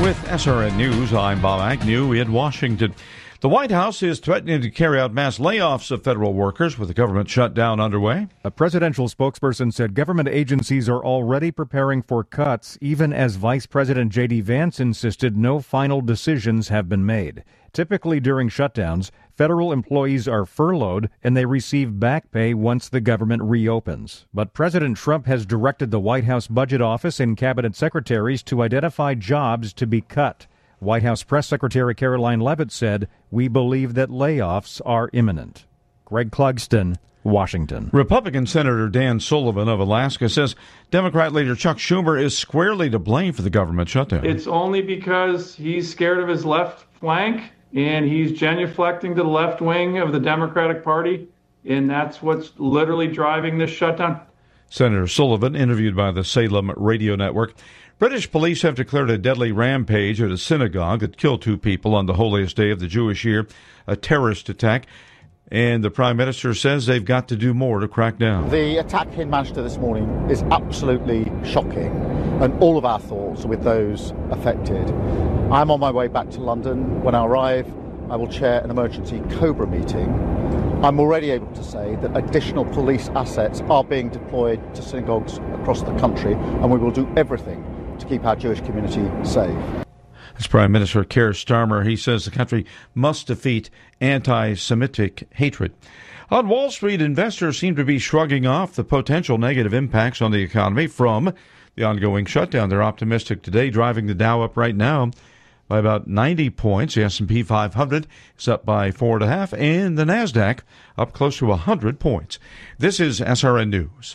With SRN News, I'm Bob Agnew in Washington. The White House is threatening to carry out mass layoffs of federal workers with the government shutdown underway. A presidential spokesperson said government agencies are already preparing for cuts, even as Vice President J.D. Vance insisted no final decisions have been made. Typically during shutdowns, federal employees are furloughed and they receive back pay once the government reopens. But President Trump has directed the White House Budget Office and cabinet secretaries to identify jobs to be cut. White House Press Secretary Caroline Leavitt said, "We believe that layoffs are imminent." Greg Clugston, Washington. Republican Senator Dan Sullivan of Alaska says Democrat leader Chuck Schumer is squarely to blame for the government shutdown. It's only because he's scared of his left flank and he's genuflecting to the left wing of the Democratic Party, and that's what's literally driving this shutdown. Senator Sullivan, interviewed by the Salem Radio Network. British police have declared a deadly rampage at a synagogue that killed 2 people on the holiest day of the Jewish year, a terrorist attack. And the Prime Minister says they've got to do more to crack down. The attack in Manchester this morning is absolutely shocking, and all of our thoughts are with those affected. I'm on my way back to London. When I arrive, I will chair an emergency COBRA meeting. I'm already able to say that additional police assets are being deployed to synagogues across the country, and we will do everything to keep our Jewish community safe. As Prime Minister Keir Starmer, he says the country must defeat anti-Semitic hatred. On Wall Street, investors seem to be shrugging off the potential negative impacts on the economy from the ongoing shutdown. They're optimistic today, driving the Dow up right now by about 90 points. The S&P 500 is up by 4.5, and the NASDAQ up close to 100 points. This is SRN News.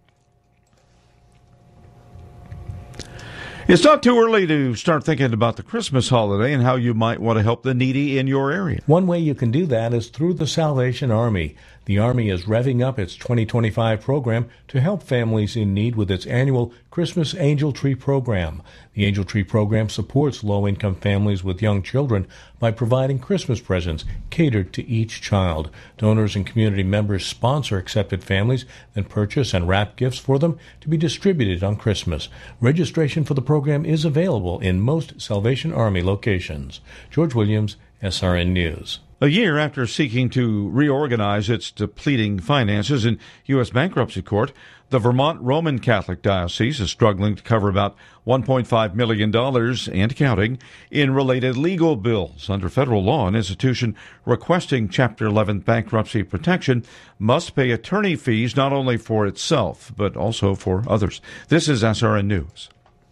It's not too early to start thinking about the Christmas holiday and how you might want to help the needy in your area. One way you can do that is through the Salvation Army. The Army is revving up its 2025 program to help families in need with its annual Christmas Angel Tree program. The Angel Tree program supports low-income families with young children by providing Christmas presents catered to each child. Donors and community members sponsor accepted families, then purchase and wrap gifts for them to be distributed on Christmas. Registration for the program is available in most Salvation Army locations. George Williams, SRN News. A year after seeking to reorganize its depleting finances in U.S. bankruptcy court, the Vermont Roman Catholic Diocese is struggling to cover about $1.5 million and counting in related legal bills. Under federal law, an institution requesting Chapter 11 bankruptcy protection must pay attorney fees not only for itself, but also for others. This is SRN News.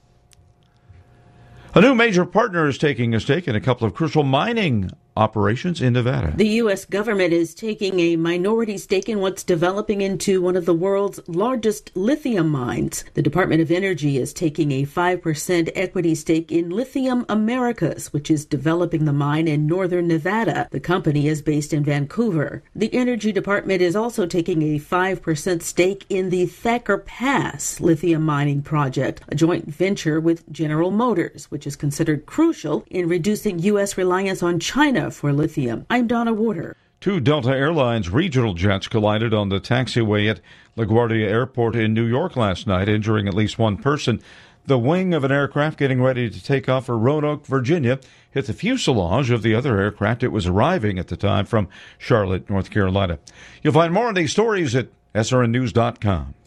A new major partner is taking a stake in a couple of crucial mining operations in Nevada. The U.S. government is taking a minority stake in what's developing into one of the world's largest lithium mines. The Department of Energy is taking a 5% equity stake in Lithium Americas, which is developing the mine in northern Nevada. The company is based in Vancouver. The Energy Department is also taking a 5% stake in the Thacker Pass lithium mining project, a joint venture with General Motors, which is considered crucial in reducing U.S. reliance on China for lithium. I'm Donna Warder. 2 Delta Airlines regional jets collided on the taxiway at LaGuardia Airport in New York last night, injuring at least one person. The wing of an aircraft getting ready to take off for Roanoke, Virginia, hit the fuselage of the other aircraft. It was arriving at the time from Charlotte, North Carolina. You'll find more on these stories at srnnews.com.